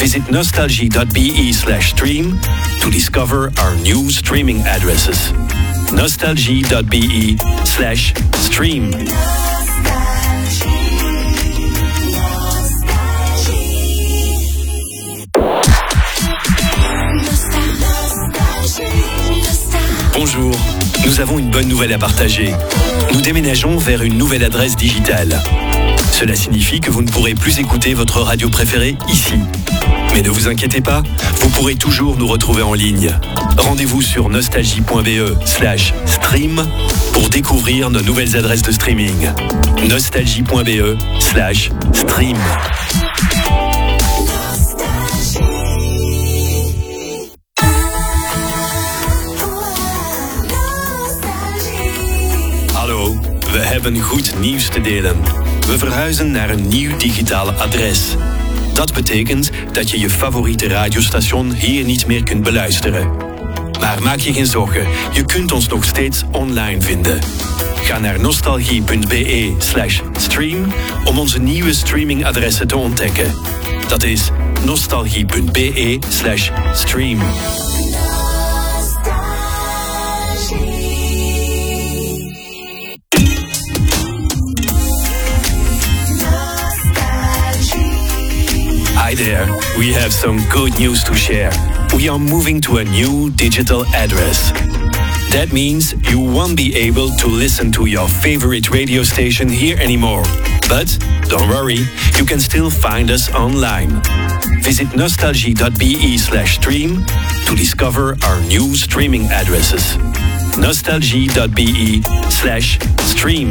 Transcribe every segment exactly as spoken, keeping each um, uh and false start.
Visit nostalgie.be slash stream to discover our new streaming addresses. nostalgie.be slash stream. Bonjour, nous avons une bonne nouvelle à partager. Nous déménageons vers une nouvelle adresse digitale. Cela signifie que vous ne pourrez plus écouter votre radio préférée ici. Mais ne vous inquiétez pas, vous pourrez toujours nous retrouver en ligne. Rendez-vous sur nostalgie.be slash stream pour découvrir nos nouvelles adresses de streaming. nostalgie.be slash stream. Hallo, we hebben goed nieuws te delen. We verhuizen naar een nieuw digitaal adres. Dat betekent dat je je favoriete radiostation hier niet meer kunt beluisteren. Maar maak je geen zorgen, je kunt ons nog steeds online vinden. Ga naar nostalgie.be slash stream om onze nieuwe streamingadressen te ontdekken. Dat is nostalgie.be slash stream. Hi there, we have some good news to share. We are moving to a new digital address. That means you won't be able to listen to your favorite radio station here anymore. But don't worry, you can still find us online. Visit nostalgie.be slash stream to discover our new streaming addresses. nostalgie.be slash stream.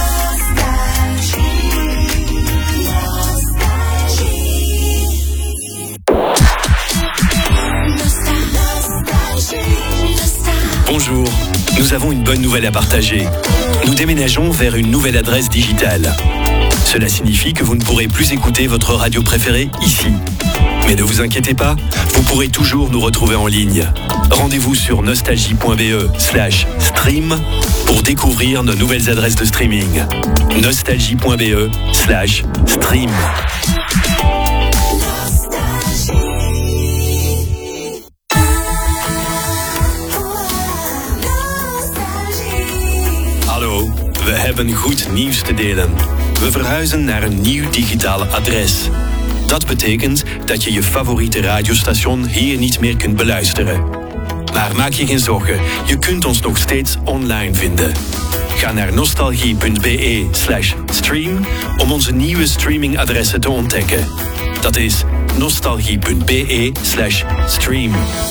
Bonjour, nous avons une bonne nouvelle à partager. Nous déménageons vers une nouvelle adresse digitale. Cela signifie que vous ne pourrez plus écouter votre radio préférée ici. Mais ne vous inquiétez pas, vous pourrez toujours nous retrouver en ligne. Rendez-vous sur nostalgie.be slash stream pour découvrir nos nouvelles adresses de streaming. nostalgie.be slash stream. Hallo, we hebben goed nieuws te delen. We verhuizen naar een nieuw digitaal adres. Dat betekent dat je je favoriete radiostation hier niet meer kunt beluisteren. Maar maak je geen zorgen, je kunt ons nog steeds online vinden. Ga naar nostalgie.be slash stream om onze nieuwe streamingadressen te ontdekken. Dat is nostalgie.be slash stream.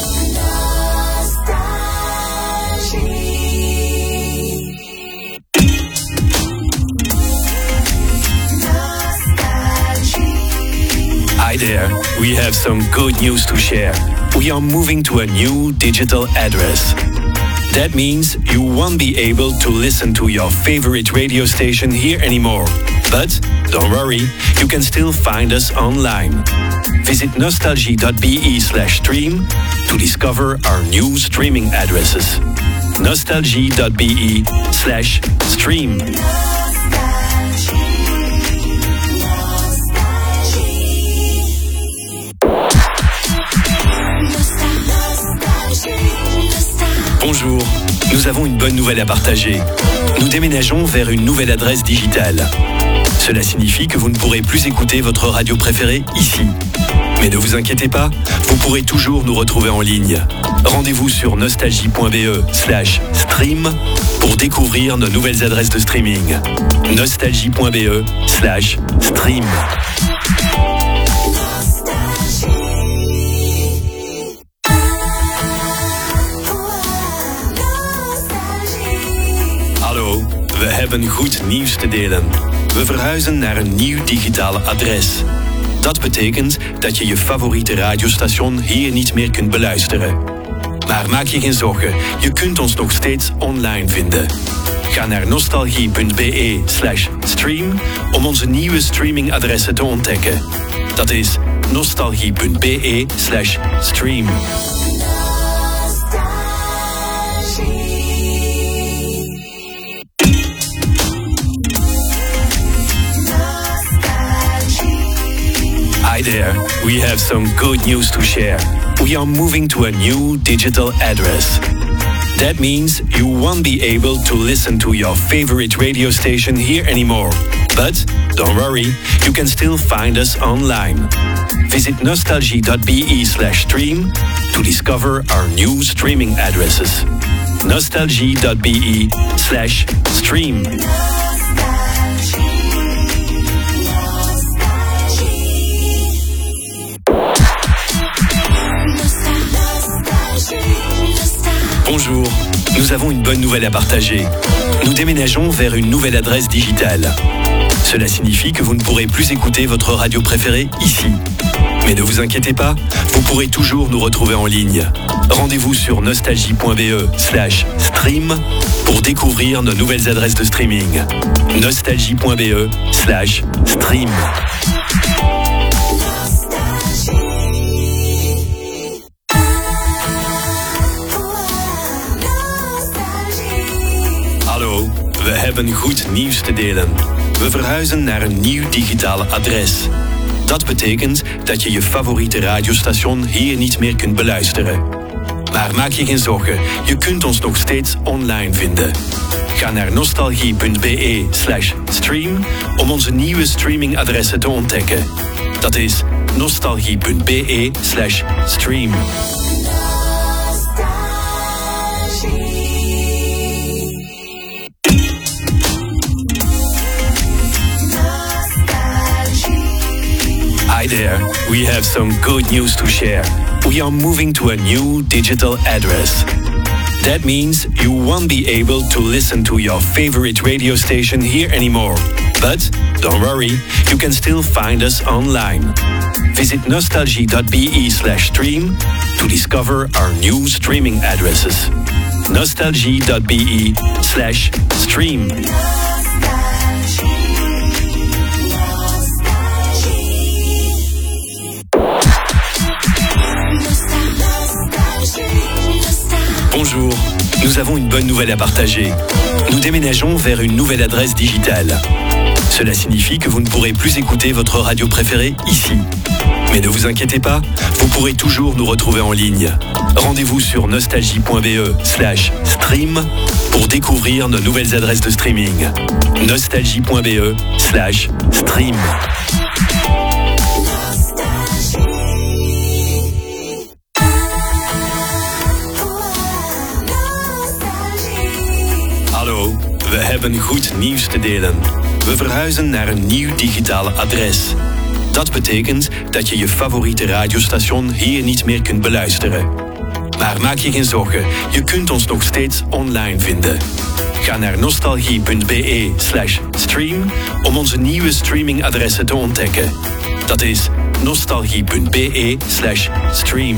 Hi there, we have some good news to share. We are moving to a new digital address. That means you won't be able to listen to your favorite radio station here anymore. But don't worry, you can still find us online. Visit nostalgie.be slash stream to discover our new streaming addresses. nostalgie.be slash stream. Bonjour, nous avons une bonne nouvelle à partager. Nous déménageons vers une nouvelle adresse digitale. Cela signifie que vous ne pourrez plus écouter votre radio préférée ici. Mais ne vous inquiétez pas, vous pourrez toujours nous retrouver en ligne. Rendez-vous sur nostalgie.be slash stream pour découvrir nos nouvelles adresses de streaming. nostalgie.be slash stream. Hallo, we hebben goed nieuws te delen. We verhuizen naar een nieuw digitaal adres. Dat betekent dat je je favoriete radiostation hier niet meer kunt beluisteren. Maar maak je geen zorgen, je kunt ons nog steeds online vinden. Ga naar nostalgie.be slash stream om onze nieuwe streamingadressen te ontdekken. Dat is nostalgie.be slash stream. Hi there, we have some good news to share. We are moving to a new digital address. That means you won't be able to listen to your favorite radio station here anymore. But don't worry, you can still find us online. Visit nostalgie.be slash stream to discover our new streaming addresses. nostalgie.be slash stream. Bonjour, nous avons une bonne nouvelle à partager. Nous déménageons vers une nouvelle adresse digitale. Cela signifie que vous ne pourrez plus écouter votre radio préférée ici. Mais ne vous inquiétez pas, vous pourrez toujours nous retrouver en ligne. Rendez-vous sur nostalgie.be slash stream pour découvrir nos nouvelles adresses de streaming. nostalgie.be slash stream. Hallo, we hebben goed nieuws te delen. We verhuizen naar een nieuw digitale adres. Dat betekent dat je je favoriete radiostation hier niet meer kunt beluisteren. Maar maak je geen zorgen, je kunt ons nog steeds online vinden. Ga naar nostalgie.be slash stream om onze nieuwe streamingadressen te ontdekken. Dat is nostalgie.be slash stream. Hi there, we have some good news to share. We are moving to a new digital address. That means you won't be able to listen to your favorite radio station here anymore. But don't worry, you can still find us online. Visit nostalgie.be slash stream to discover our new streaming addresses. nostalgie.be slash stream. Bonjour, nous avons une bonne nouvelle à partager. Nous déménageons vers une nouvelle adresse digitale. Cela signifie que vous ne pourrez plus écouter votre radio préférée ici. Mais ne vous inquiétez pas, vous pourrez toujours nous retrouver en ligne. Rendez-vous sur nostalgie.be slash stream pour découvrir nos nouvelles adresses de streaming. nostalgie.be slash stream. Hallo, we hebben goed nieuws te delen. We verhuizen naar een nieuw digitale adres. Dat betekent dat je je favoriete radiostation hier niet meer kunt beluisteren. Maar maak je geen zorgen, je kunt ons nog steeds online vinden. Ga naar nostalgie.be slash stream om onze nieuwe streamingadressen te ontdekken. Dat is nostalgie.be slash stream.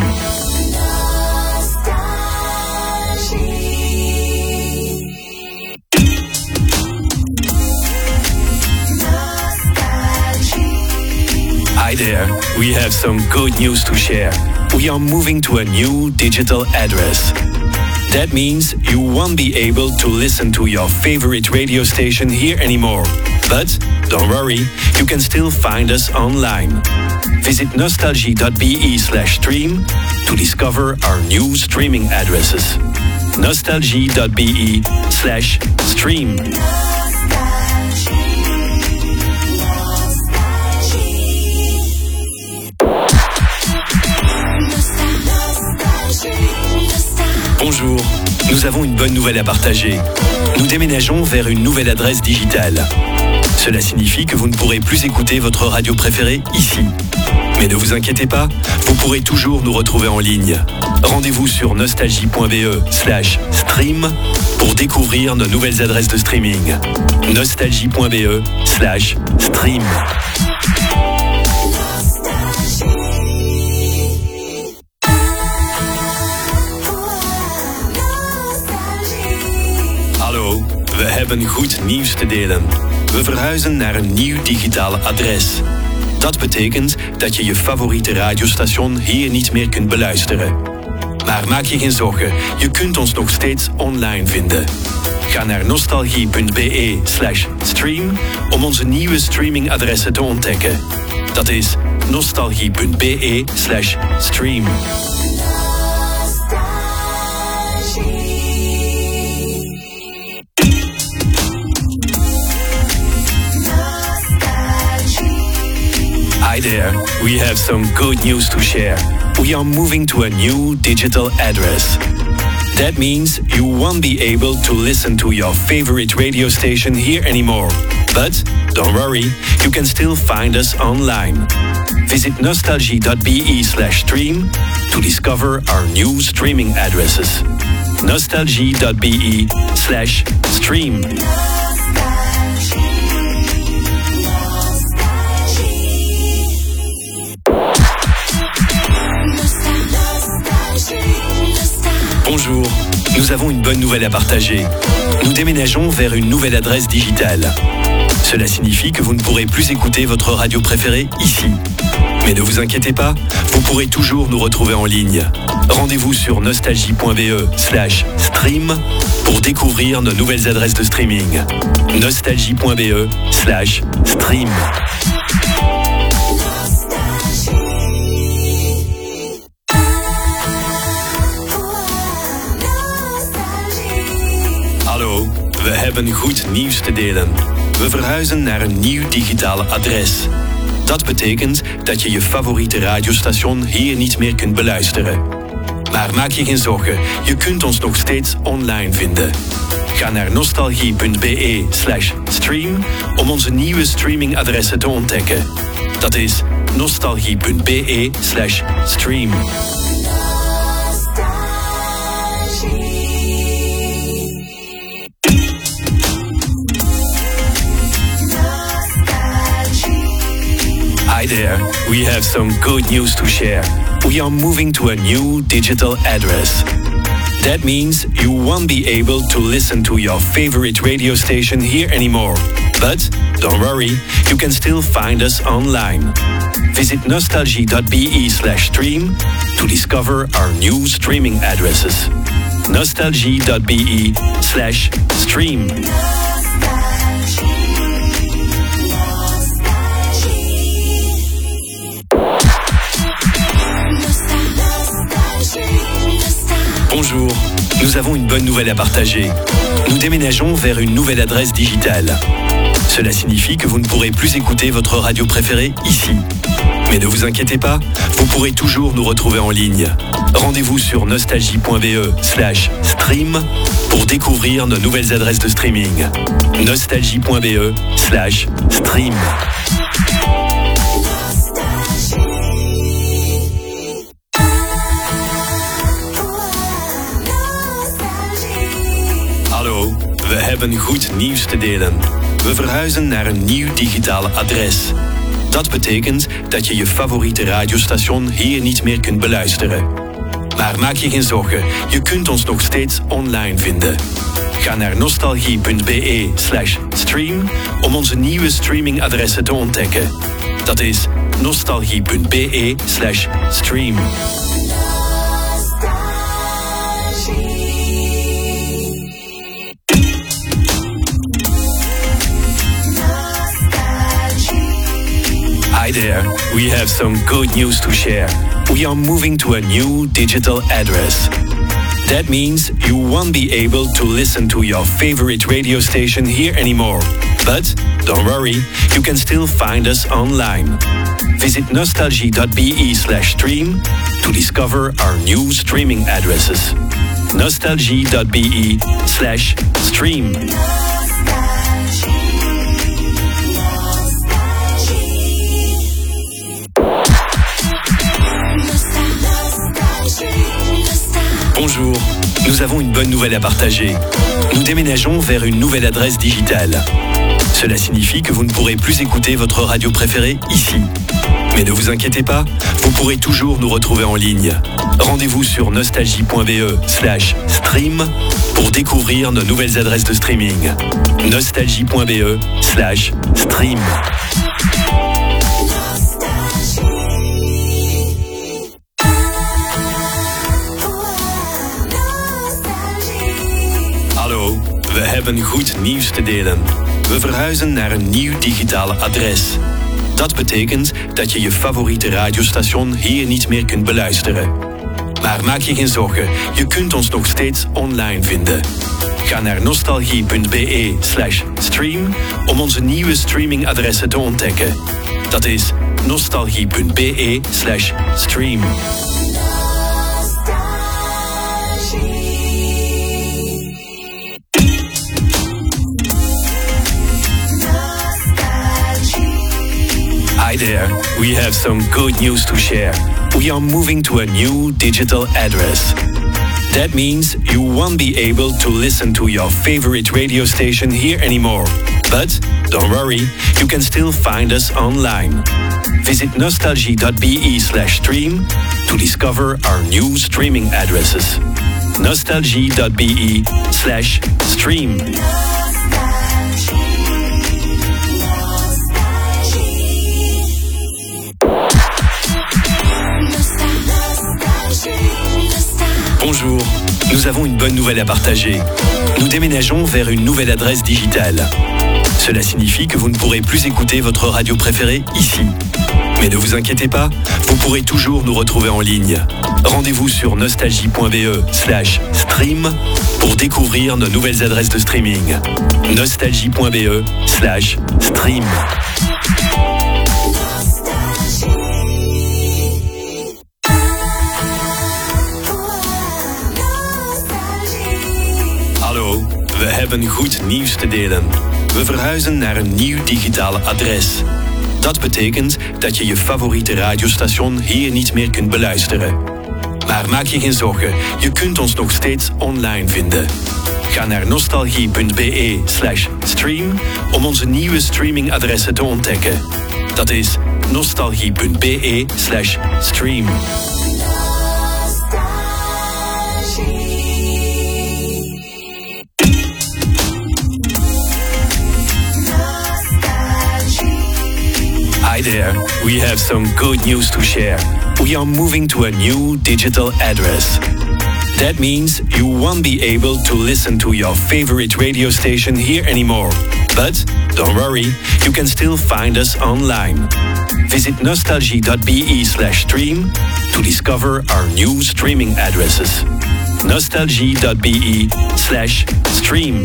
Hi there, we have some good news to share. We are moving to a new digital address. That means you won't be able to listen to your favorite radio station here anymore. But don't worry, you can still find us online. Visit nostalgie.be slash stream to discover our new streaming addresses. nostalgie.be slash stream. Bonjour, nous avons une bonne nouvelle à partager. Nous déménageons vers une nouvelle adresse digitale. Cela signifie que vous ne pourrez plus écouter votre radio préférée ici. Mais ne vous inquiétez pas, vous pourrez toujours nous retrouver en ligne. Rendez-vous sur nostalgie.be slash stream pour découvrir nos nouvelles adresses de streaming. nostalgie.be slash stream. Hallo, we hebben goed nieuws te delen. We verhuizen naar een nieuw digitale adres. Dat betekent dat je je favoriete radiostation hier niet meer kunt beluisteren. Maar maak je geen zorgen, je kunt ons nog steeds online vinden. Ga naar nostalgie.be slash stream om onze nieuwe streamingadressen te ontdekken. Dat is nostalgie.be slash stream. Hi there, we have some good news to share. We are moving to a new digital address. That means you won't be able to listen to your favorite radio station here anymore. But don't worry, you can still find us online. Visit nostalgie.be slash stream to discover our new streaming addresses. nostalgie.be slash stream. Bonjour, nous avons une bonne nouvelle à partager. Nous déménageons vers une nouvelle adresse digitale. Cela signifie que vous ne pourrez plus écouter votre radio préférée ici. Mais ne vous inquiétez pas, vous pourrez toujours nous retrouver en ligne. Rendez-vous sur nostalgie.be slash stream pour découvrir nos nouvelles adresses de streaming. nostalgie.be slash stream. Hallo, we hebben goed nieuws te delen. We verhuizen naar een nieuw digitale adres. Dat betekent dat je je favoriete radiostation hier niet meer kunt beluisteren. Maar maak je geen zorgen, je kunt ons nog steeds online vinden. Ga naar nostalgie.be slash stream om onze nieuwe streamingadressen te ontdekken. Dat is nostalgie.be slash stream. Hi there, we have some good news to share. We are moving to a new digital address. That means you won't be able to listen to your favorite radio station here anymore. But don't worry, you can still find us online. Visit nostalgie.be slash stream to discover our new streaming addresses. nostalgie.be slash stream. Bonjour, nous avons une bonne nouvelle à partager. Nous déménageons vers une nouvelle adresse digitale. Cela signifie que vous ne pourrez plus écouter votre radio préférée ici. Mais ne vous inquiétez pas, vous pourrez toujours nous retrouver en ligne. Rendez-vous sur nostalgie.be slash stream pour découvrir nos nouvelles adresses de streaming. nostalgie.be slash stream. Hallo, we hebben goed nieuws te delen. We verhuizen naar een nieuw digitale adres. Dat betekent dat je je favoriete radiostation hier niet meer kunt beluisteren. Maar maak je geen zorgen, je kunt ons nog steeds online vinden. Ga naar nostalgie.be slash stream om onze nieuwe streamingadressen te ontdekken. Dat is nostalgie.be slash stream. Hi there, we have some good news to share. We are moving to a new digital address. That means you won't be able to listen to your favorite radio station here anymore. But don't worry, you can still find us online. Visit nostalgie.be slash stream to discover our new streaming addresses. nostalgie.be slash stream. Bonjour, nous avons une bonne nouvelle à partager. Nous déménageons vers une nouvelle adresse digitale. Cela signifie que vous ne pourrez plus écouter votre radio préférée ici. Mais ne vous inquiétez pas, vous pourrez toujours nous retrouver en ligne. Rendez-vous sur nostalgie.be slash stream pour découvrir nos nouvelles adresses de streaming. nostalgie.be slash stream. Hallo, we hebben goed nieuws te delen. We verhuizen naar een nieuw digitale adres. Dat betekent dat je je favoriete radiostation hier niet meer kunt beluisteren. Maar maak je geen zorgen, je kunt ons nog steeds online vinden. Ga naar nostalgie.be slash stream om onze nieuwe streamingadressen te ontdekken. Dat is nostalgie.be slash stream. Hi there, we have some good news to share. We are moving to a new digital address. That means you won't be able to listen to your favorite radio station here anymore. But don't worry, you can still find us online. Visit nostalgie.be slash stream to discover our new streaming addresses. nostalgie.be slash stream. Bonjour, nous avons une bonne nouvelle à partager. Nous déménageons vers une nouvelle adresse digitale. Cela signifie que vous ne pourrez plus écouter votre radio préférée ici. Mais ne vous inquiétez pas, vous pourrez toujours nous retrouver en ligne. Rendez-vous sur nostalgie.be slash stream pour découvrir nos nouvelles adresses de streaming. nostalgie.be slash stream. Hallo, we hebben goed nieuws te delen. We verhuizen naar een nieuw digitale adres. Dat betekent dat je je favoriete radiostation hier niet meer kunt beluisteren. Maar maak je geen zorgen, je kunt ons nog steeds online vinden. Ga naar nostalgie.be slash stream om onze nieuwe streamingadressen te ontdekken. Dat is nostalgie.be slash stream. Hi there, we have some good news to share. We are moving to a new digital address. That means you won't be able to listen to your favorite radio station here anymore. But don't worry, you can still find us online. Visit nostalgie.be slash stream to discover our new streaming addresses. nostalgie.be slash stream.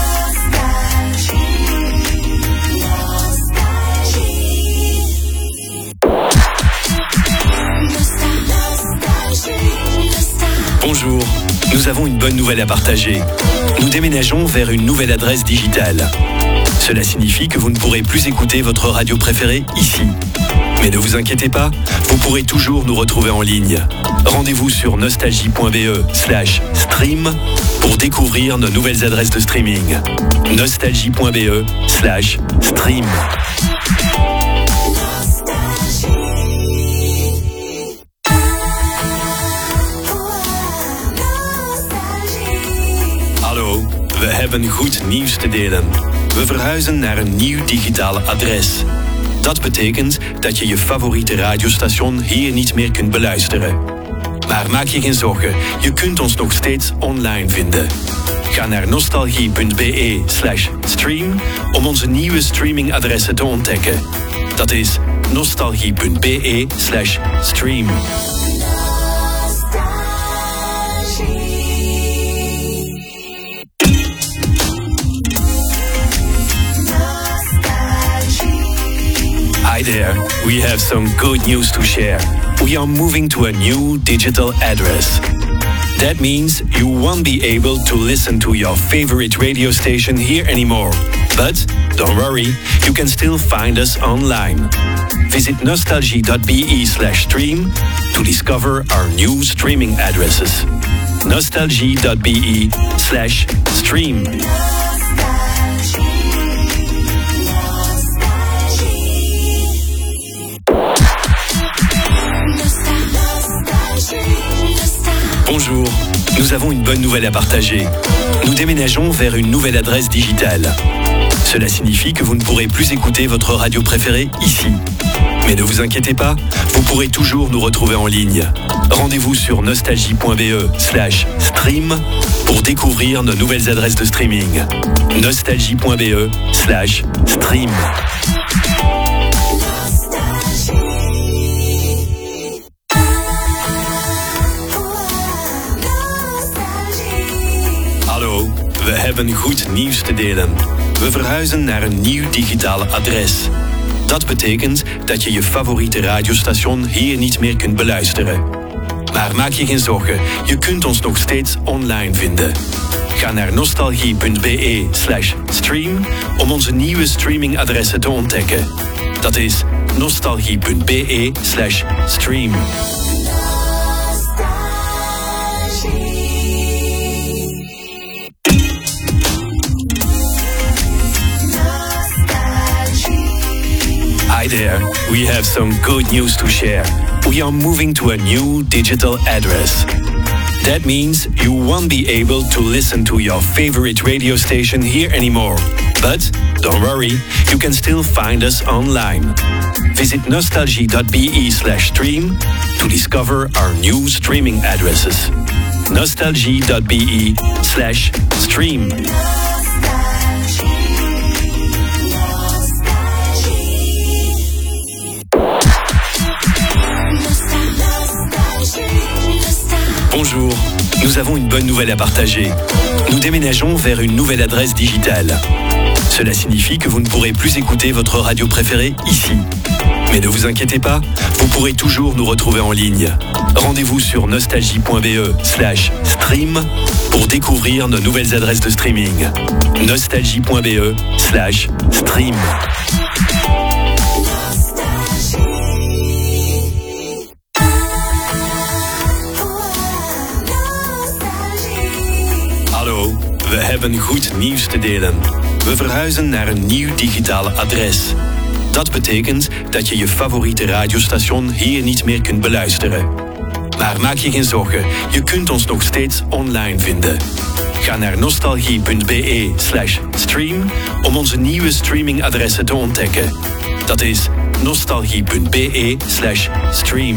Bonjour, nous avons une bonne nouvelle à partager. Nous déménageons vers une nouvelle adresse digitale. Cela signifie que vous ne pourrez plus écouter votre radio préférée ici. Mais ne vous inquiétez pas, vous pourrez toujours nous retrouver en ligne. Rendez-vous sur nostalgie.be slash stream pour découvrir nos nouvelles adresses de streaming. nostalgie.be slash stream. Hallo, we hebben goed nieuws te delen. We verhuizen naar een nieuw digitale adres. Dat betekent dat je je favoriete radiostation hier niet meer kunt beluisteren. Maar maak je geen zorgen, je kunt ons nog steeds online vinden. Ga naar nostalgie.be slash stream om onze nieuwe streamingadressen te ontdekken. Dat is nostalgie.be slash stream. Hi there, we have some good news to share. We are moving to a new digital address. That means you won't be able to listen to your favorite radio station here anymore. But don't worry, you can still find us online. Visit nostalgie.be slash stream to discover our new streaming addresses. nostalgie.be slash stream. Bonjour, nous avons une bonne nouvelle à partager. Nous déménageons vers une nouvelle adresse digitale. Cela signifie que vous ne pourrez plus écouter votre radio préférée ici. Mais ne vous inquiétez pas, vous pourrez toujours nous retrouver en ligne. Rendez-vous sur nostalgie.be slash stream pour découvrir nos nouvelles adresses de streaming. nostalgie.be slash stream. we hebben goed nieuws te delen. We verhuizen naar een nieuw digitaal adres. Dat betekent dat je je favoriete radiostation hier niet meer kunt beluisteren. Maar maak je geen zorgen, je kunt ons nog steeds online vinden. Ga naar nostalgie.be slash stream om onze nieuwe streamingadressen te ontdekken. Dat is nostalgie.be slash stream. Hi there, we have some good news to share. We are moving to a new digital address. That means you won't be able to listen to your favorite radio station here anymore. But don't worry, you can still find us online. Visit nostalgie.be slash stream to discover our new streaming addresses. nostalgie.be slash stream. Bonjour, nous avons une bonne nouvelle à partager. Nous déménageons vers une nouvelle adresse digitale. Cela signifie que vous ne pourrez plus écouter votre radio préférée ici. Mais ne vous inquiétez pas, vous pourrez toujours nous retrouver en ligne. Rendez-vous sur nostalgie.be slash stream pour découvrir nos nouvelles adresses de streaming. nostalgie.be slash stream. Hallo, we hebben goed nieuws te delen. We verhuizen naar een nieuw digitaal adres. Dat betekent dat je je favoriete radiostation hier niet meer kunt beluisteren. Maar maak je geen zorgen, je kunt ons nog steeds online vinden. Ga naar nostalgie.be slash stream om onze nieuwe streamingadressen te ontdekken. Dat is nostalgie.be slash stream.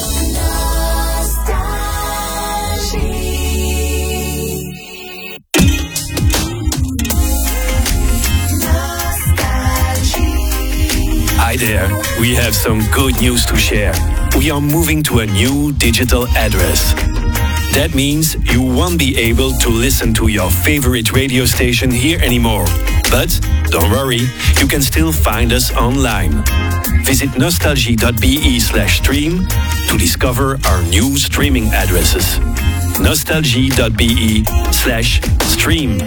Hi there, we have some good news to share. We are moving to a new digital address. That means you won't be able to listen to your favorite radio station here anymore. But don't worry, you can still find us online. Visit nostalgie.be slash stream to discover our new streaming addresses. nostalgie.be slash stream.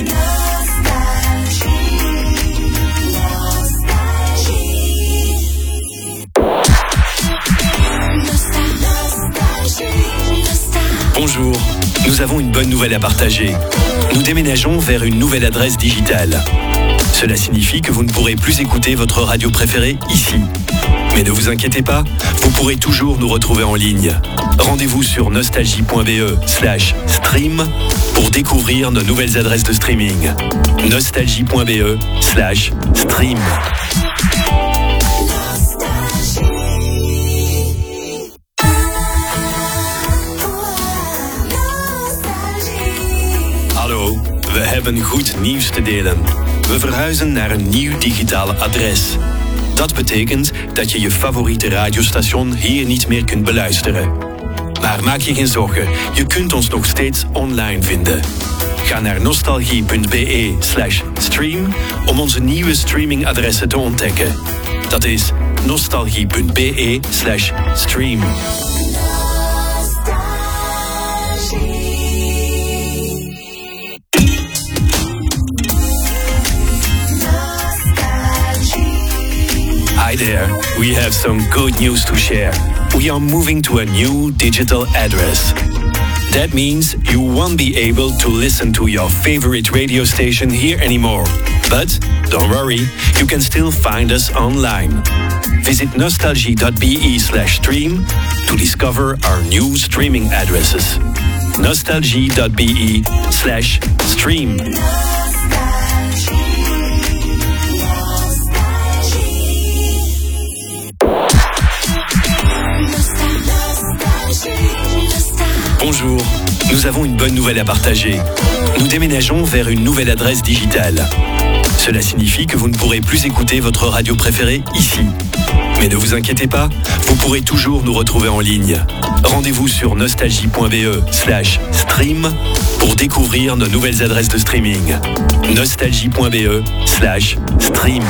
Bonjour, nous avons une bonne nouvelle à partager. Nous déménageons vers une nouvelle adresse digitale. Cela signifie que vous ne pourrez plus écouter votre radio préférée ici. Mais ne vous inquiétez pas, vous pourrez toujours nous retrouver en ligne. Rendez-vous sur nostalgie.be slash stream pour découvrir nos nouvelles adresses de streaming. nostalgie.be slash stream. Hallo, we hebben goed nieuws te delen. We verhuizen naar een nieuw digitaal adres. Dat betekent dat je je favoriete radiostation hier niet meer kunt beluisteren. Maar maak je geen zorgen, je kunt ons nog steeds online vinden. Ga naar nostalgie.be slash stream om onze nieuwe streamingadressen te ontdekken. Dat is nostalgie.be slash stream. Hi there, we have some good news to share. We are moving to a new digital address. That means you won't be able to listen to your favorite radio station here anymore. But don't worry, you can still find us online. Visit nostalgie.be slash stream to discover our new streaming addresses. nostalgie.be slash stream. Bonjour, nous avons une bonne nouvelle à partager. Nous déménageons vers une nouvelle adresse digitale. Cela signifie que vous ne pourrez plus écouter votre radio préférée ici. Mais ne vous inquiétez pas, vous pourrez toujours nous retrouver en ligne. Rendez-vous sur nostalgie.be slash stream pour découvrir nos nouvelles adresses de streaming. nostalgie.be slash stream.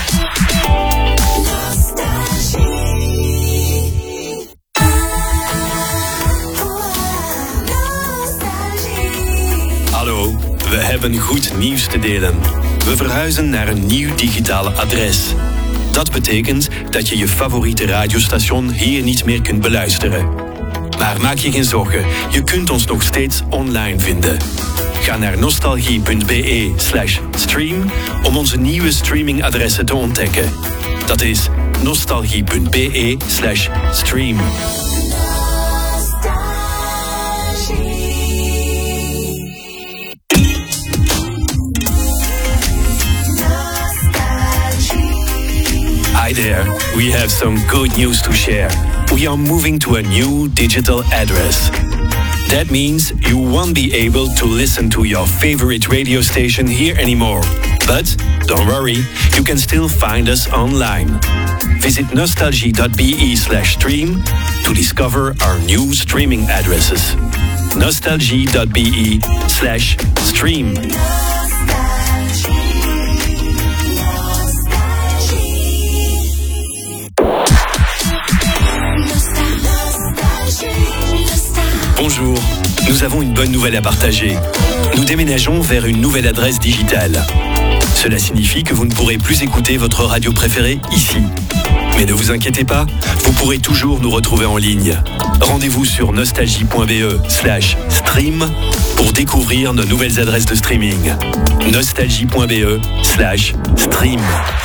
Hallo, we hebben goed nieuws te delen. We verhuizen naar een nieuw digitale adres. Dat betekent dat je je favoriete radiostation hier niet meer kunt beluisteren. Maar maak je geen zorgen, je kunt ons nog steeds online vinden. Ga naar nostalgie.be slash stream om onze nieuwe streamingadressen te ontdekken. Dat is nostalgie.be slash stream. Hi there, we have some good news to share. We are moving to a new digital address. That means you won't be able to listen to your favorite radio station here anymore. But don't worry, you can still find us online. Visit nostalgie.be slash stream to discover our new streaming addresses. nostalgie.be slash stream. Bonjour, nous avons une bonne nouvelle à partager. Nous déménageons vers une nouvelle adresse digitale. Cela signifie que vous ne pourrez plus écouter votre radio préférée ici. Mais ne vous inquiétez pas, vous pourrez toujours nous retrouver en ligne. Rendez-vous sur nostalgie.be slash stream pour découvrir nos nouvelles adresses de streaming. nostalgie.be slash stream.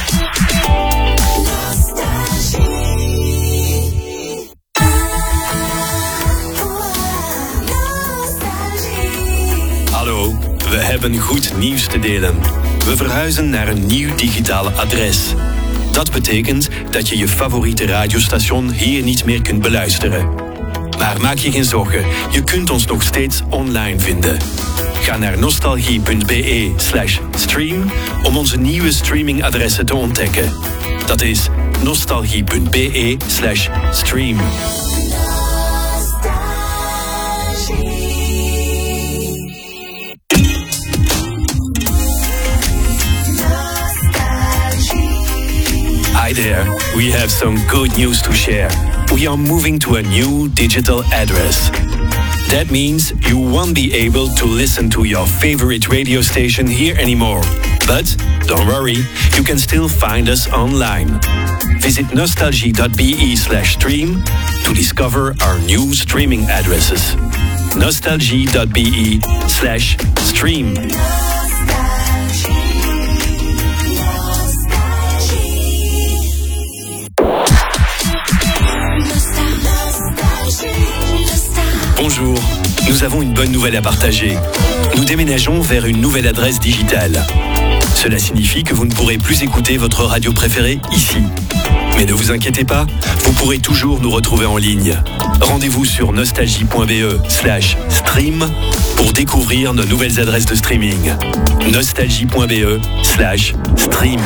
Hallo, we hebben goed nieuws te delen. We verhuizen naar een nieuw digitale adres. Dat betekent dat je je favoriete radiostation hier niet meer kunt beluisteren. Maar maak je geen zorgen, je kunt ons nog steeds online vinden. Ga naar nostalgie.be slash stream om onze nieuwe streamingadressen te ontdekken. Dat is nostalgie.be slash stream. Hi there, we have some good news to share. We are moving to a new digital address. That means you won't be able to listen to your favorite radio station here anymore. But don't worry, you can still find us online. Visit nostalgie.be slash stream to discover our new streaming addresses. nostalgie.be slash stream. Bonjour, nous avons une bonne nouvelle à partager. Nous déménageons vers une nouvelle adresse digitale. Cela signifie que vous ne pourrez plus écouter votre radio préférée ici. Mais ne vous inquiétez pas, vous pourrez toujours nous retrouver en ligne. Rendez-vous sur nostalgie.be slash stream pour découvrir nos nouvelles adresses de streaming. nostalgie.be slash stream.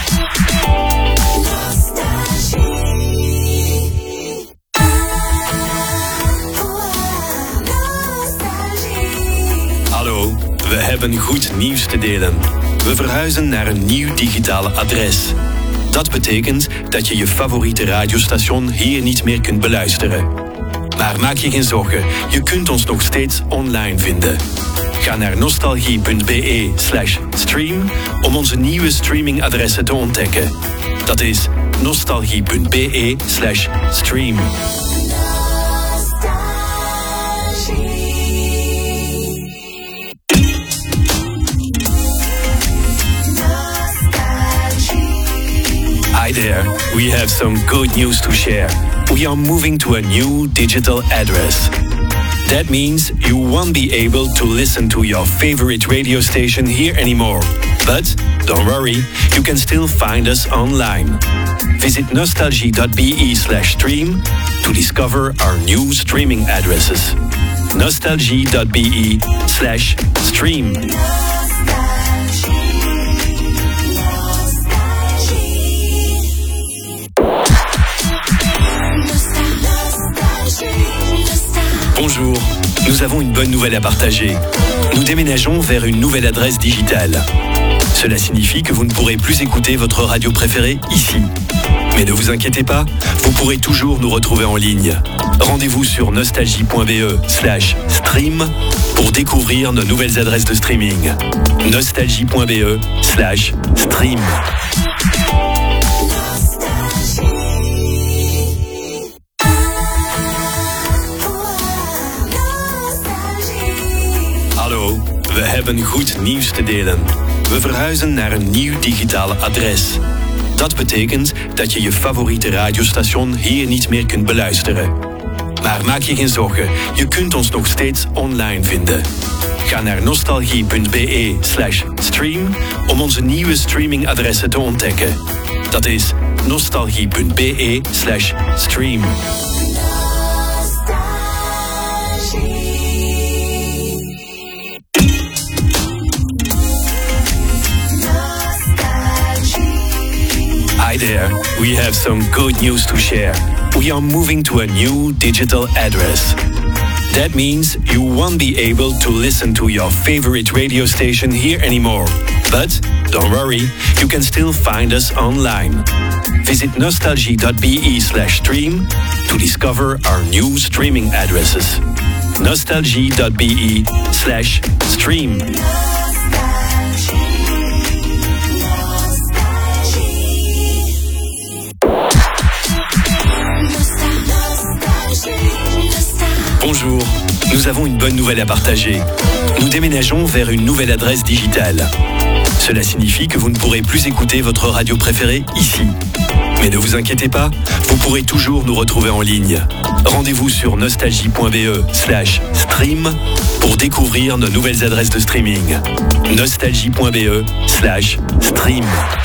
Hallo, we hebben goed nieuws te delen. We verhuizen naar een nieuw digitale adres. Dat betekent dat je je favoriete radiostation hier niet meer kunt beluisteren. Maar maak je geen zorgen, je kunt ons nog steeds online vinden. Ga naar nostalgie.be slash stream om onze nieuwe streamingadressen te ontdekken. Dat is nostalgie.be slash stream. Hi there, we have some good news to share. We are moving to a new digital address. That means you won't be able to listen to your favorite radio station here anymore. But don't worry, you can still find us online. Visit nostalgie.be slash stream to discover our new streaming addresses. nostalgie.be slash stream. Bonjour, nous avons une bonne nouvelle à partager. Nous déménageons vers une nouvelle adresse digitale. Cela signifie que vous ne pourrez plus écouter votre radio préférée ici. Mais ne vous inquiétez pas, vous pourrez toujours nous retrouver en ligne. Rendez-vous sur nostalgie.be slash stream pour découvrir nos nouvelles adresses de streaming. nostalgie.be slash stream. Hallo, we hebben goed nieuws te delen. We verhuizen naar een nieuw digitale adres. Dat betekent dat je je favoriete radiostation hier niet meer kunt beluisteren. Maar maak je geen zorgen, je kunt ons nog steeds online vinden. Ga naar nostalgie.be slash stream om onze nieuwe streamingadressen te ontdekken. Dat is nostalgie.be slash stream. Hi there, we have some good news to share. We are moving to a new digital address. That means you won't be able to listen to your favorite radio station here anymore. But don't worry, you can still find us online. Visit nostalgie.be slash stream to discover our new streaming addresses. nostalgie.be slash stream. Bonjour, nous avons une bonne nouvelle à partager. Nous déménageons vers une nouvelle adresse digitale. Cela signifie que vous ne pourrez plus écouter votre radio préférée ici. Mais ne vous inquiétez pas, vous pourrez toujours nous retrouver en ligne. Rendez-vous sur nostalgie.be slash stream pour découvrir nos nouvelles adresses de streaming. nostalgie.be slash stream.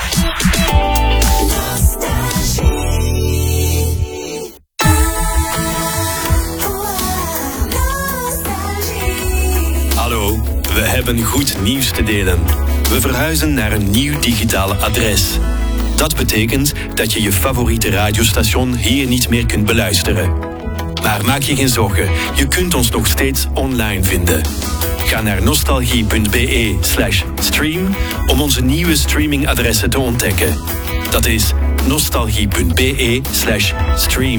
Hallo, we hebben goed nieuws te delen. We verhuizen naar een nieuw digitale adres. Dat betekent dat je je favoriete radiostation hier niet meer kunt beluisteren. Maar maak je geen zorgen, je kunt ons nog steeds online vinden. Ga naar nostalgie.be slash stream om onze nieuwe streamingadressen te ontdekken. Dat is nostalgie.be slash stream.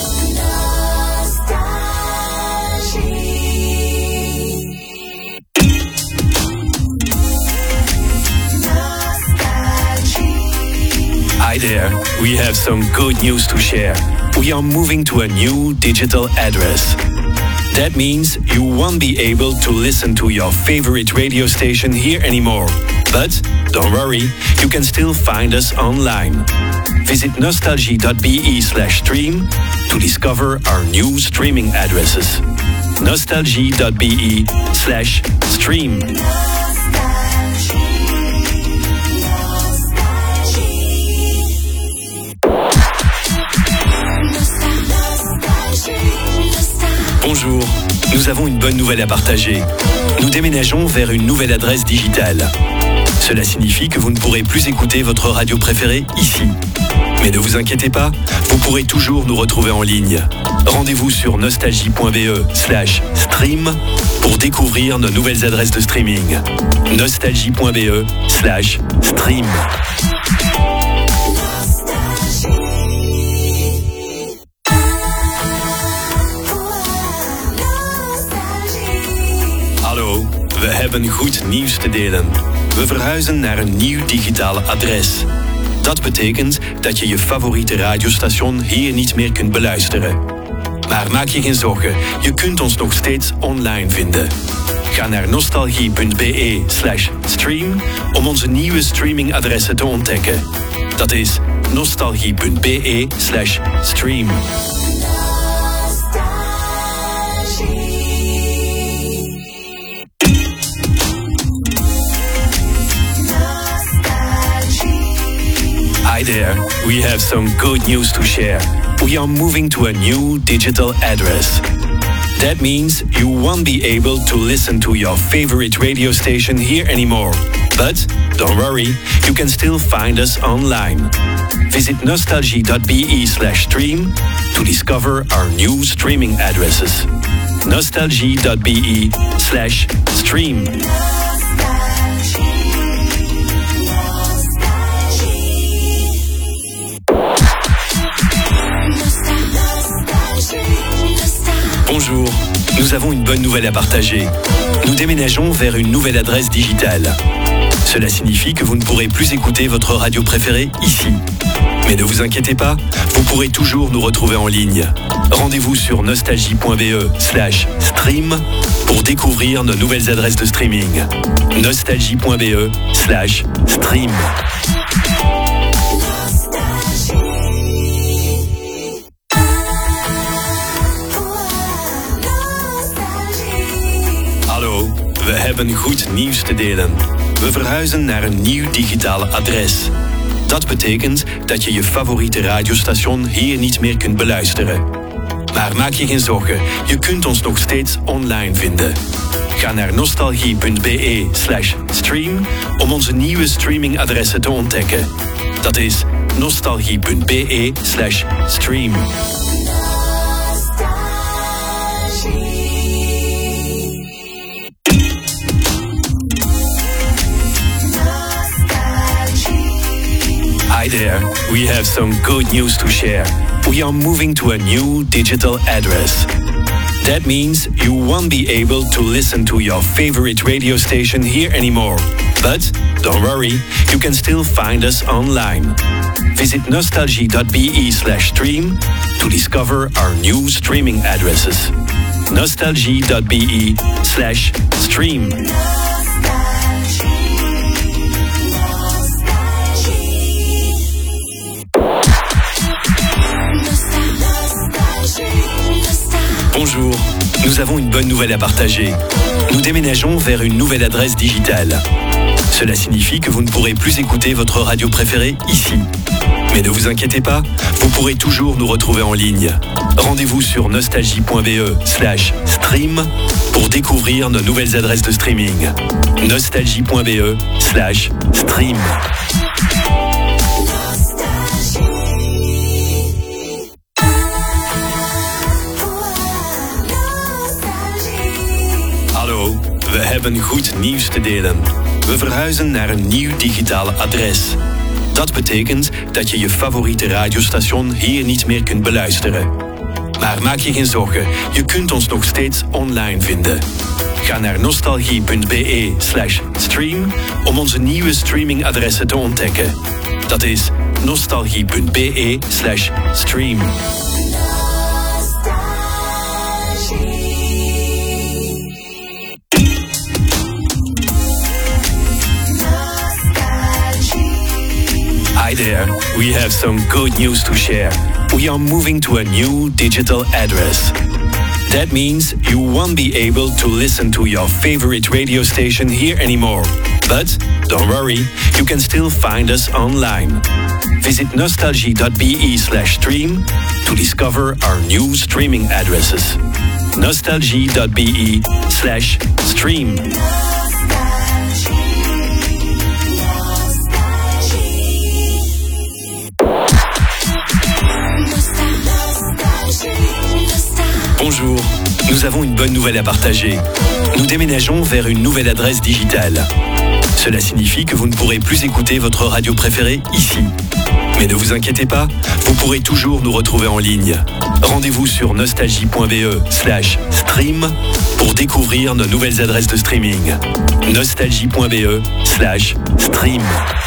Hi there, we have some good news to share. We are moving to a new digital address. That means you won't be able to listen to your favorite radio station here anymore. But don't worry, you can still find us online. Visit nostalgie.be slash stream to discover our new streaming addresses. nostalgie.be slash stream. Bonjour, nous avons une bonne nouvelle à partager. Nous déménageons vers une nouvelle adresse digitale. Cela signifie que vous ne pourrez plus écouter votre radio préférée ici. Mais ne vous inquiétez pas, vous pourrez toujours nous retrouver en ligne. Rendez-vous sur nostalgie.be slash stream pour découvrir nos nouvelles adresses de streaming. nostalgie.be slash stream. Hallo, we hebben goed nieuws te delen. We verhuizen naar een nieuw digitale adres. Dat betekent dat je je favoriete radiostation hier niet meer kunt beluisteren. Maar maak je geen zorgen, je kunt ons nog steeds online vinden. Ga naar nostalgie.be slash stream om onze nieuwe streamingadressen te ontdekken. Dat is nostalgie.be slash stream. Hi there, we have some good news to share. We are moving to a new digital address. That means you won't be able to listen to your favorite radio station here anymore. But don't worry, you can still find us online. Visit nostalgie.be slash stream to discover our new streaming addresses. nostalgie.be slash stream. Bonjour, nous avons une bonne nouvelle à partager. Nous déménageons vers une nouvelle adresse digitale. Cela signifie que vous ne pourrez plus écouter votre radio préférée ici. Mais ne vous inquiétez pas, vous pourrez toujours nous retrouver en ligne. Rendez-vous sur nostalgie.be slash stream pour découvrir nos nouvelles adresses de streaming. nostalgie.be slash stream. Hallo, we hebben goed nieuws te delen. We verhuizen naar een nieuw digitaal adres. Dat betekent dat je je favoriete radiostation hier niet meer kunt beluisteren. Maar maak je geen zorgen, je kunt ons nog steeds online vinden. Ga naar nostalgie.be slash stream om onze nieuwe streamingadressen te ontdekken. Dat is nostalgie.be slash stream. Hi there, we have some good news to share. We are moving to a new digital address. That means you won't be able to listen to your favorite radio station here anymore. But don't worry, you can still find us online. Visit nostalgie.be slash stream to discover our new streaming addresses. nostalgie.be slash stream. Bonjour, nous avons une bonne nouvelle à partager. Nous déménageons vers une nouvelle adresse digitale. Cela signifie que vous ne pourrez plus écouter votre radio préférée ici. Mais ne vous inquiétez pas, vous pourrez toujours nous retrouver en ligne. Rendez-vous sur nostalgie.be slash stream pour découvrir nos nouvelles adresses de streaming. nostalgie.be slash stream. Hallo, we hebben goed nieuws te delen. We verhuizen naar een nieuw digitaal adres. Dat betekent dat je je favoriete radiostation hier niet meer kunt beluisteren. Maar maak je geen zorgen, je kunt ons nog steeds online vinden. Ga naar nostalgie.be slash stream om onze nieuwe streamingadressen te ontdekken. Dat is nostalgie.be slash stream. Hi there, we have some good news to share. We are moving to a new digital address. That means you won't be able to listen to your favorite radio station here anymore. But don't worry, you can still find us online. Visit nostalgie.be slash stream to discover our new streaming addresses. nostalgie.be slash stream. Bonjour, nous avons une bonne nouvelle à partager. Nous déménageons vers une nouvelle adresse digitale. Cela signifie que vous ne pourrez plus écouter votre radio préférée ici. Mais ne vous inquiétez pas, vous pourrez toujours nous retrouver en ligne. Rendez-vous sur nostalgie.be slash stream pour découvrir nos nouvelles adresses de streaming. nostalgie.be slash stream.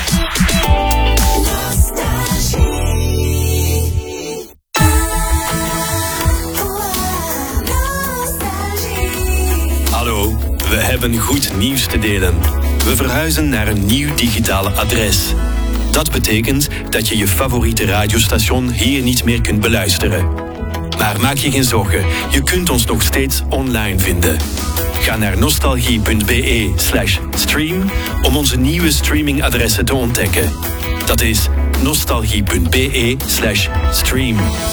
Hallo, we hebben goed nieuws te delen. We verhuizen naar een nieuw digitaal adres. Dat betekent dat je je favoriete radiostation hier niet meer kunt beluisteren. Maar maak je geen zorgen, je kunt ons nog steeds online vinden. Ga naar nostalgie.be slash stream om onze nieuwe streamingadressen te ontdekken. Dat is nostalgie.be slash stream.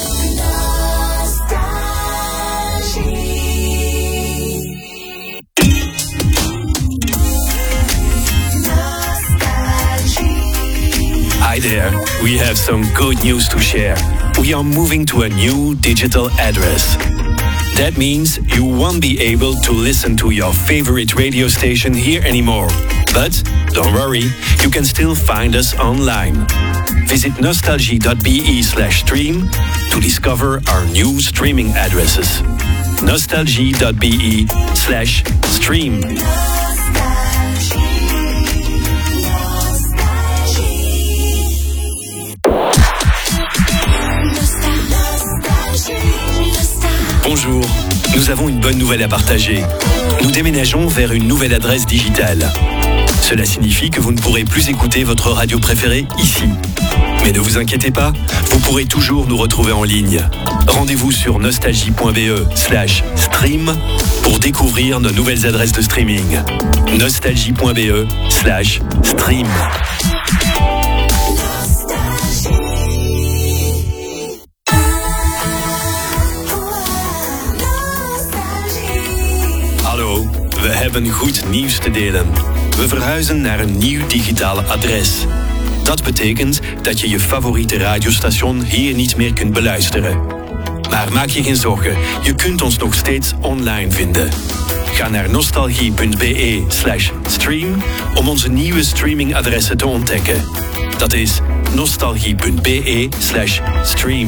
Hi there, we have some good news to share. We are moving to a new digital address. That means you won't be able to listen to your favorite radio station here anymore. But don't worry, you can still find us online. Visit nostalgie.be slash stream to discover our new streaming addresses. nostalgie.be slash stream. Bonjour, nous avons une bonne nouvelle à partager. Nous déménageons vers une nouvelle adresse digitale. Cela signifie que vous ne pourrez plus écouter votre radio préférée ici. Mais ne vous inquiétez pas, vous pourrez toujours nous retrouver en ligne. Rendez-vous sur nostalgie.be slash stream pour découvrir nos nouvelles adresses de streaming. nostalgie.be slash stream. Hallo, we hebben goed nieuws te delen. We verhuizen naar een nieuw digitaal adres. Dat betekent dat je je favoriete radiostation hier niet meer kunt beluisteren. Maar maak je geen zorgen, je kunt ons nog steeds online vinden. Ga naar nostalgie.be slash stream om onze nieuwe streamingadressen te ontdekken. Dat is nostalgie.be slash stream.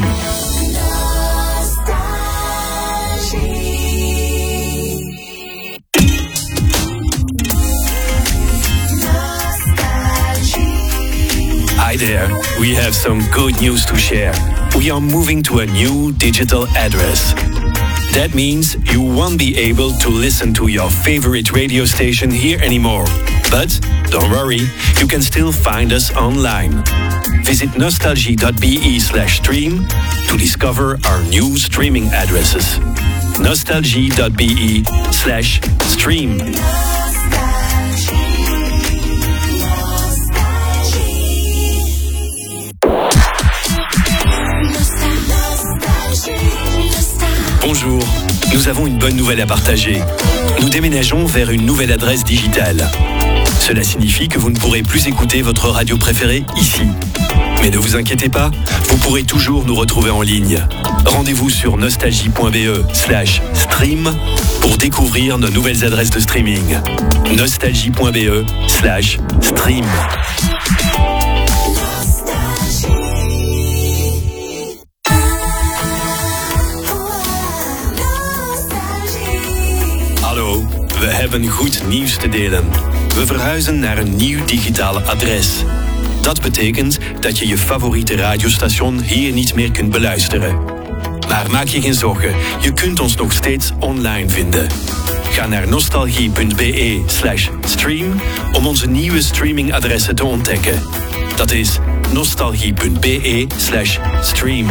Hi there, we have some good news to share. We are moving to a new digital address. That means you won't be able to listen to your favorite radio station here anymore. But don't worry, you can still find us online. Visit nostalgie.be slash stream to discover our new streaming addresses. nostalgie.be slash stream. Bonjour, nous avons une bonne nouvelle à partager. Nous déménageons vers une nouvelle adresse digitale. Cela signifie que vous ne pourrez plus écouter votre radio préférée ici. Mais ne vous inquiétez pas, vous pourrez toujours nous retrouver en ligne. Rendez-vous sur nostalgie.be slash stream pour découvrir nos nouvelles adresses de streaming. nostalgie.be slash stream. Hallo, we hebben goed nieuws te delen. We verhuizen naar een nieuw digitaal adres. Dat betekent dat je je favoriete radiostation hier niet meer kunt beluisteren. Maar maak je geen zorgen, je kunt ons nog steeds online vinden. Ga naar nostalgie.be slash stream om onze nieuwe streamingadressen te ontdekken. Dat is nostalgie.be slash stream.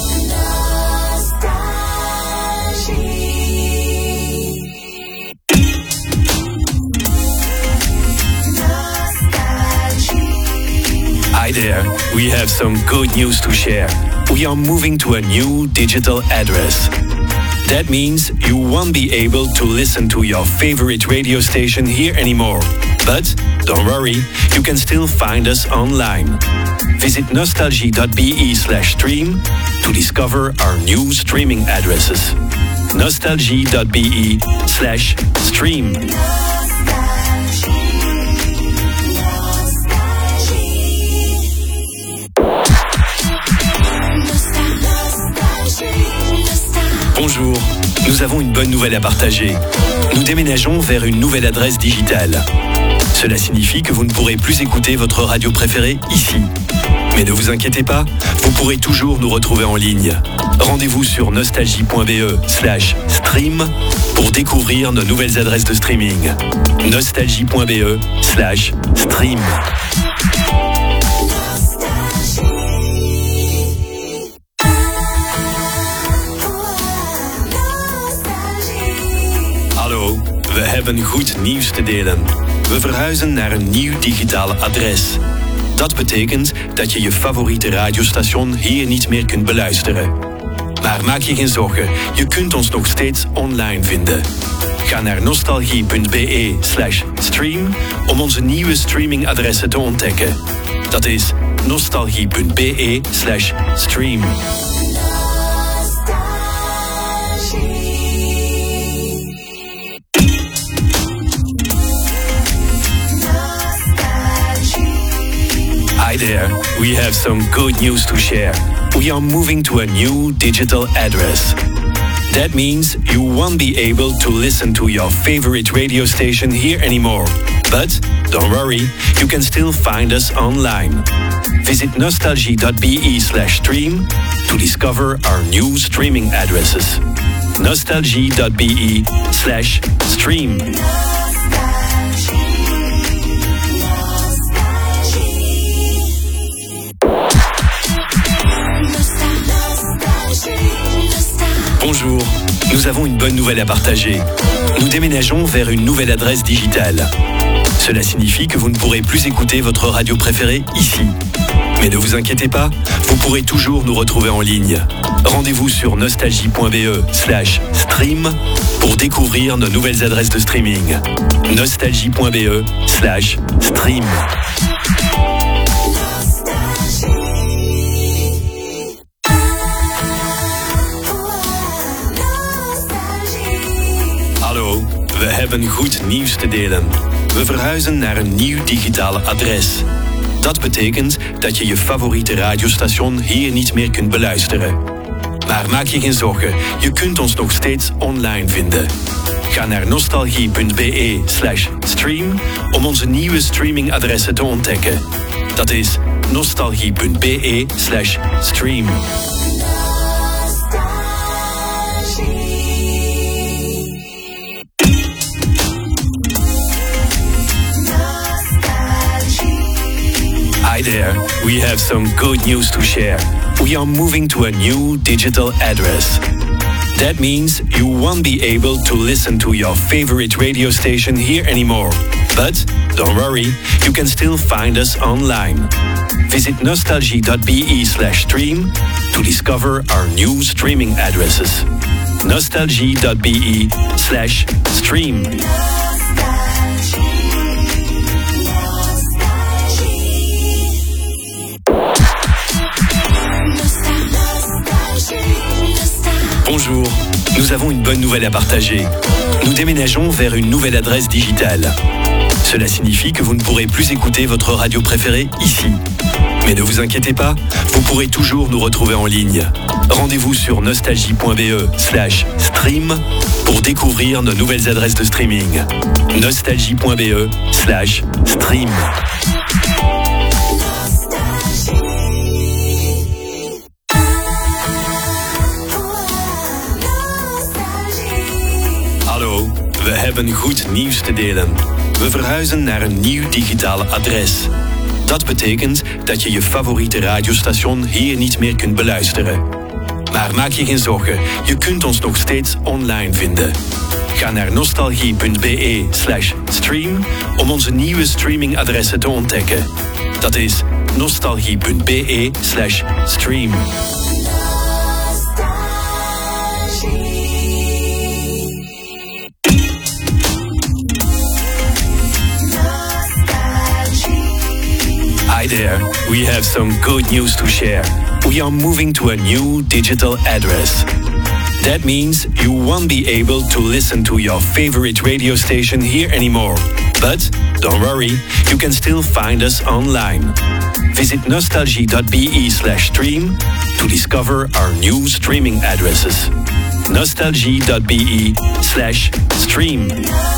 Hi there, we have some good news to share. We are moving to a new digital address. That means you won't be able to listen to your favorite radio station here anymore. But don't worry, you can still find us online. Visit nostalgie.be slash stream to discover our new streaming addresses. nostalgie.be slash stream. Bonjour, nous avons une bonne nouvelle à partager. Nous déménageons vers une nouvelle adresse digitale. Cela signifie que vous ne pourrez plus écouter votre radio préférée ici. Mais ne vous inquiétez pas, vous pourrez toujours nous retrouver en ligne. Rendez-vous sur nostalgie.be slash stream pour découvrir nos nouvelles adresses de streaming. nostalgie.be slash stream. Hallo, we hebben goed nieuws te delen. We verhuizen naar een nieuw digitaal adres. Dat betekent dat je je favoriete radiostation hier niet meer kunt beluisteren. Maar maak je geen zorgen, je kunt ons nog steeds online vinden. Ga naar nostalgie.be slash stream om onze nieuwe streamingadressen te ontdekken. Dat is nostalgie.be slash stream. Nostalgie. there, we have some good news to share. We are moving to a new digital address. That means you won't be able to listen to your favorite radio station here anymore. But don't worry, you can still find us online. Visit nostalgie.be slash stream to discover our new streaming addresses. nostalgie.be slash stream. Bonjour, nous avons une bonne nouvelle à partager. Nous déménageons vers une nouvelle adresse digitale. Cela signifie que vous ne pourrez plus écouter votre radio préférée ici. Mais ne vous inquiétez pas, vous pourrez toujours nous retrouver en ligne. Rendez-vous sur nostalgie.be slash stream pour découvrir nos nouvelles adresses de streaming. nostalgie.be slash stream. Hallo, we hebben goed nieuws te delen. We verhuizen naar een nieuw digitale adres. Dat betekent dat je je favoriete radiostation hier niet meer kunt beluisteren. Maar maak je geen zorgen, je kunt ons nog steeds online vinden. Ga naar nostalgie.be slash stream om onze nieuwe streamingadressen te ontdekken. Dat is nostalgie.be slash stream. Hi there, we have some good news to share. We are moving to a new digital address. That means you won't be able to listen to your favorite radio station here anymore. But don't worry, you can still find us online. Visit nostalgie.be slash stream to discover our new streaming addresses. nostalgie.be slash stream. Bonjour, nous avons une bonne nouvelle à partager. Nous déménageons vers une nouvelle adresse digitale. Cela signifie que vous ne pourrez plus écouter votre radio préférée ici. Mais ne vous inquiétez pas, vous pourrez toujours nous retrouver en ligne. Rendez-vous sur nostalgie.be slash stream pour découvrir nos nouvelles adresses de streaming. nostalgie.be slash stream. Hallo, we hebben goed nieuws te delen. We verhuizen naar een nieuw digitale adres. Dat betekent dat je je favoriete radiostation hier niet meer kunt beluisteren. Maar maak je geen zorgen, je kunt ons nog steeds online vinden. Ga naar nostalgie.be slash stream om onze nieuwe streamingadressen te ontdekken. Dat is nostalgie.be slash stream. Hi there, we have some good news to share. We are moving to a new digital address. That means you won't be able to listen to your favorite radio station here anymore. But don't worry, you can still find us online. Visit nostalgie.be slash stream to discover our new streaming addresses. nostalgie.be slash stream.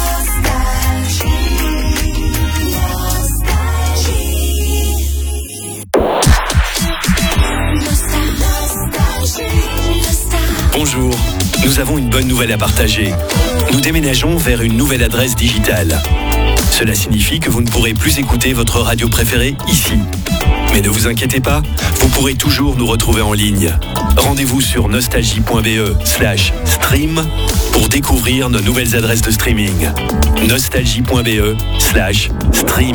Bonjour, nous avons une bonne nouvelle à partager. Nous déménageons vers une nouvelle adresse digitale. Cela signifie que vous ne pourrez plus écouter votre radio préférée ici. Mais ne vous inquiétez pas, vous pourrez toujours nous retrouver en ligne. Rendez-vous sur nostalgie.be slash stream pour découvrir nos nouvelles adresses de streaming. nostalgie.be slash stream.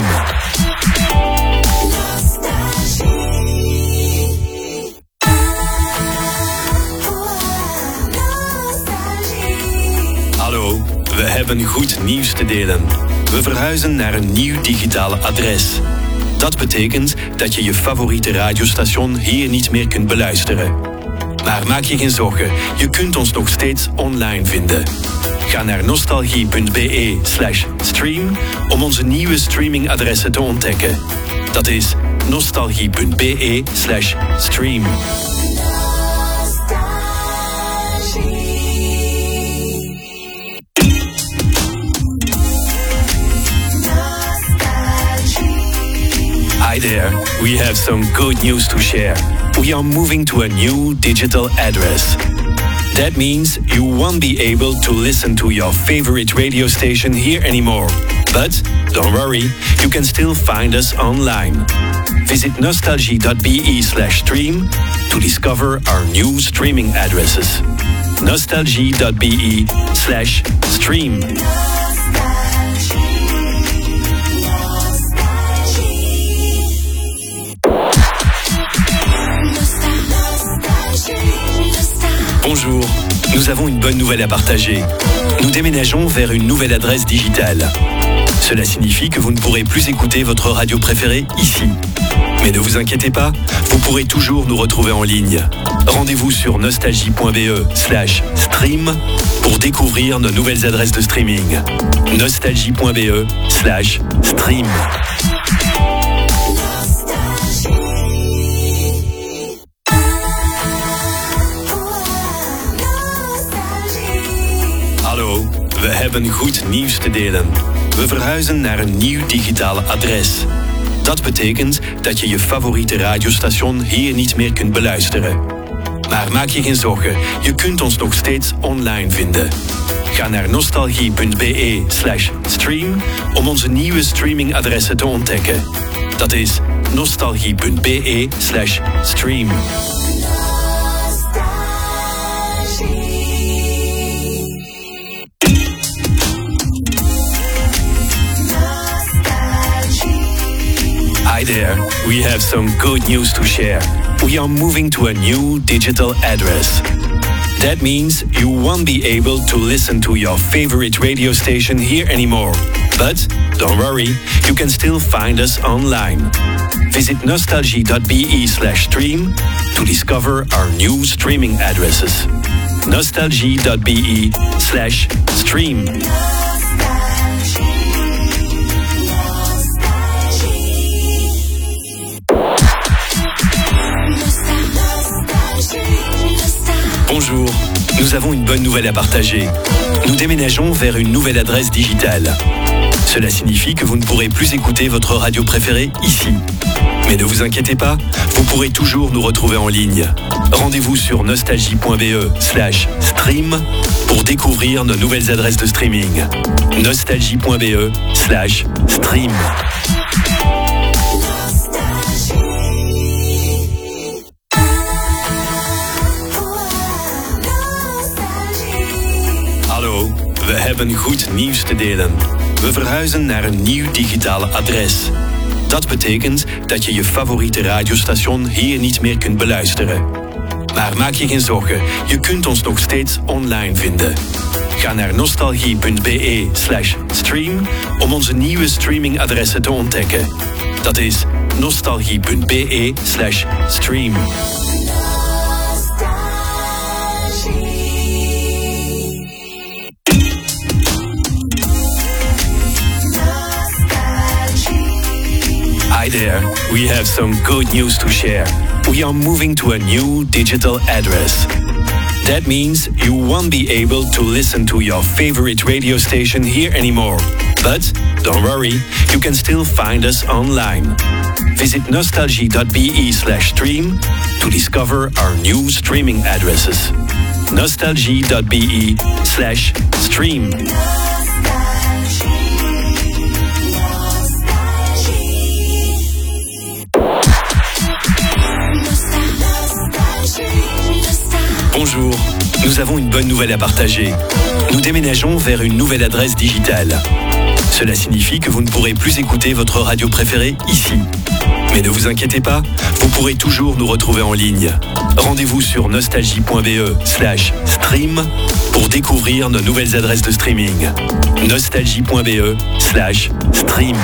Hallo, we hebben goed nieuws te delen. We verhuizen naar een nieuw digitale adres. Dat betekent dat je je favoriete radiostation hier niet meer kunt beluisteren. Maar maak je geen zorgen, je kunt ons nog steeds online vinden. Ga naar nostalgie.be slash stream om onze nieuwe streamingadressen te ontdekken. Dat is nostalgie.be slash stream. Hi there, we have some good news to share. We are moving to a new digital address. That means you won't be able to listen to your favorite radio station here anymore. But don't worry, you can still find us online. Visit nostalgie.be slash stream to discover our new streaming addresses. nostalgie.be slash stream. Bonjour, nous avons une bonne nouvelle à partager. Nous déménageons vers une nouvelle adresse digitale. Cela signifie que vous ne pourrez plus écouter votre radio préférée ici. Mais ne vous inquiétez pas, vous pourrez toujours nous retrouver en ligne. Rendez-vous sur nostalgie.be slash stream pour découvrir nos nouvelles adresses de streaming. nostalgie.be slash stream. Hallo, we hebben goed nieuws te delen. We verhuizen naar een nieuw digitale adres. Dat betekent dat je je favoriete radiostation hier niet meer kunt beluisteren. Maar maak je geen zorgen, je kunt ons nog steeds online vinden. Ga naar nostalgie.be slash stream om onze nieuwe streamingadressen te ontdekken. Dat is nostalgie.be slash stream. Hi there, we have some good news to share. We are moving to a new digital address. That means you won't be able to listen to your favorite radio station here anymore. But don't worry, you can still find us online. Visit nostalgie.be slash stream to discover our new streaming addresses. nostalgie.be slash stream. Bonjour, nous avons une bonne nouvelle à partager. Nous déménageons vers une nouvelle adresse digitale. Cela signifie que vous ne pourrez plus écouter votre radio préférée ici. Mais ne vous inquiétez pas, vous pourrez toujours nous retrouver en ligne. Rendez-vous sur nostalgie.be slash stream pour découvrir nos nouvelles adresses de streaming. nostalgie.be slash stream. Hallo, we hebben goed nieuws te delen. We verhuizen naar een nieuw digitale adres. Dat betekent dat je je favoriete radiostation hier niet meer kunt beluisteren. Maar maak je geen zorgen, je kunt ons nog steeds online vinden. Ga naar nostalgie.be slash stream om onze nieuwe streamingadressen te ontdekken. Dat is nostalgie.be slash stream. Hi there, we have some good news to share. We are moving to a new digital address. That means you won't be able to listen to your favorite radio station here anymore. But don't worry, you can still find us online. Visit nostalgie.be slash stream to discover our new streaming addresses. nostalgie.be slash stream. Bonjour, nous avons une bonne nouvelle à partager. Nous déménageons vers une nouvelle adresse digitale. Cela signifie que vous ne pourrez plus écouter votre radio préférée ici. Mais ne vous inquiétez pas, vous pourrez toujours nous retrouver en ligne. Rendez-vous sur nostalgie.be slash stream pour découvrir nos nouvelles adresses de streaming. nostalgie.be slash stream.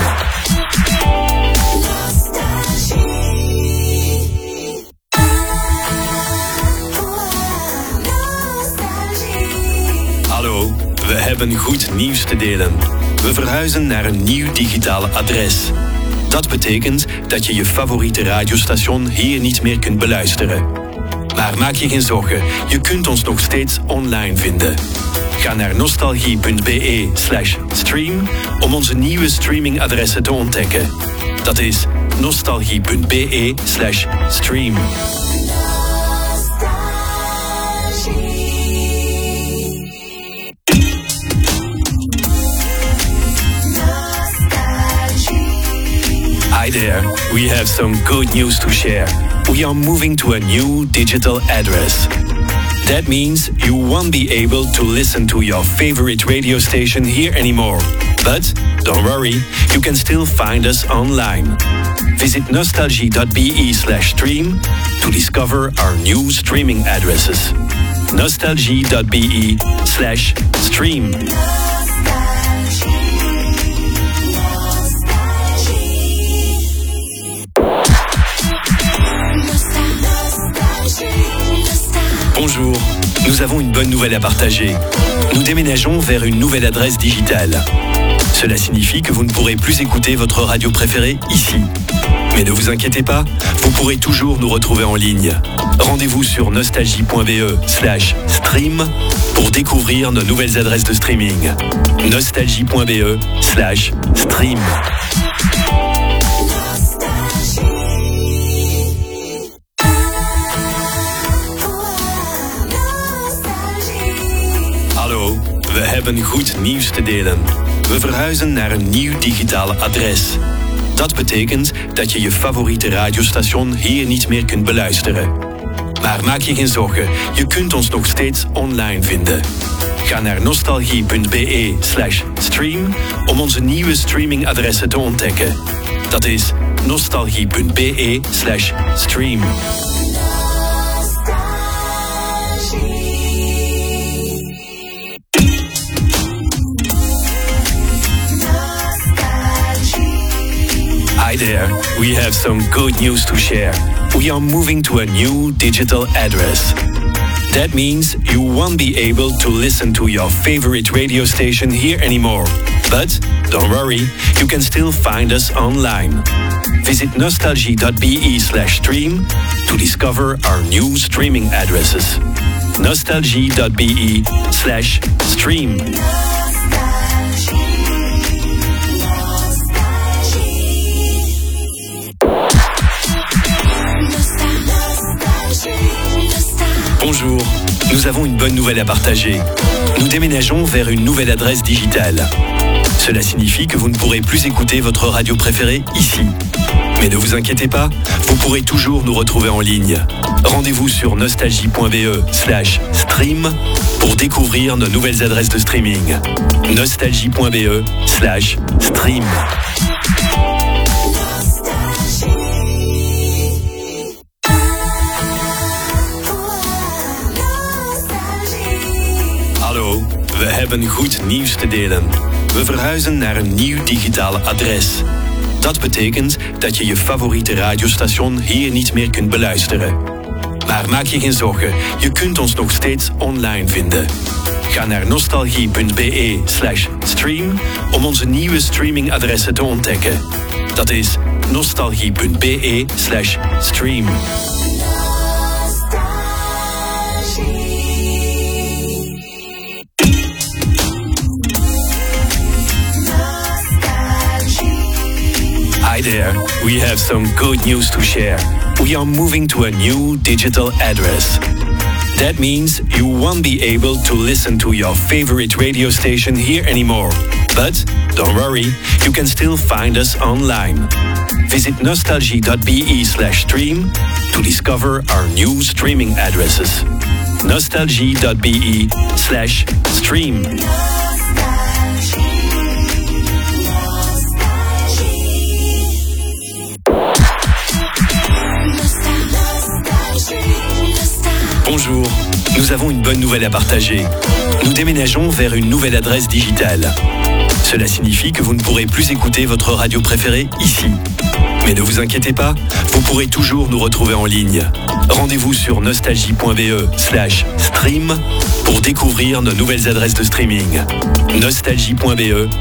Hallo, we hebben goed nieuws te delen. We verhuizen naar een nieuw digitale adres. Dat betekent dat je je favoriete radiostation hier niet meer kunt beluisteren. Maar maak je geen zorgen, je kunt ons nog steeds online vinden. Ga naar nostalgie.be slash stream om onze nieuwe streamingadressen te ontdekken. Dat is nostalgie.be slash stream. Hi there, we have some good news to share. We are moving to a new digital address. That means you won't be able to listen to your favorite radio station here anymore. But don't worry, you can still find us online. Visit nostalgie.be slash stream to discover our new streaming addresses. nostalgie.be slash stream. Bonjour, nous avons une bonne nouvelle à partager. Nous déménageons vers une nouvelle adresse digitale. Cela signifie que vous ne pourrez plus écouter votre radio préférée ici. Mais ne vous inquiétez pas, vous pourrez toujours nous retrouver en ligne. Rendez-vous sur nostalgie.be slash stream pour découvrir nos nouvelles adresses de streaming. nostalgie.be slash stream. Hallo, we hebben goed nieuws te delen. We verhuizen naar een nieuw digitale adres. Dat betekent dat je je favoriete radiostation hier niet meer kunt beluisteren. Maar maak je geen zorgen, je kunt ons nog steeds online vinden. Ga naar nostalgie.be slash stream om onze nieuwe streamingadressen te ontdekken. Dat is nostalgie.be slash stream. Hi there, we have some good news to share. We are moving to a new digital address. That means you won't be able to listen to your favorite radio station here anymore. But don't worry, you can still find us online. Visit nostalgie.be slash stream to discover our new streaming addresses. nostalgie.be slash stream. Bonjour, nous avons une bonne nouvelle à partager. Nous déménageons vers une nouvelle adresse digitale. Cela signifie que vous ne pourrez plus écouter votre radio préférée ici. Mais ne vous inquiétez pas, vous pourrez toujours nous retrouver en ligne. Rendez-vous sur nostalgie.be slash stream pour découvrir nos nouvelles adresses de streaming. nostalgie.be slash stream. Hallo, we hebben goed nieuws te delen. We verhuizen naar een nieuw digitale adres. Dat betekent dat je je favoriete radiostation hier niet meer kunt beluisteren. Maar maak je geen zorgen, je kunt ons nog steeds online vinden. Ga naar nostalgie.be slash stream om onze nieuwe streamingadressen te ontdekken. Dat is nostalgie.be slash stream. Hi there, we have some good news to share. We are moving to a new digital address. That means you won't be able to listen to your favorite radio station here anymore. But don't worry, you can still find us online. Visit nostalgie.be slash stream to discover our new streaming addresses. nostalgie.be slash stream. Bonjour, nous avons une bonne nouvelle à partager. Nous déménageons vers une nouvelle adresse digitale. Cela signifie que vous ne pourrez plus écouter votre radio préférée ici. Mais ne vous inquiétez pas, vous pourrez toujours nous retrouver en ligne. Rendez-vous sur nostalgie.be slash stream pour découvrir nos nouvelles adresses de streaming. nostalgie.be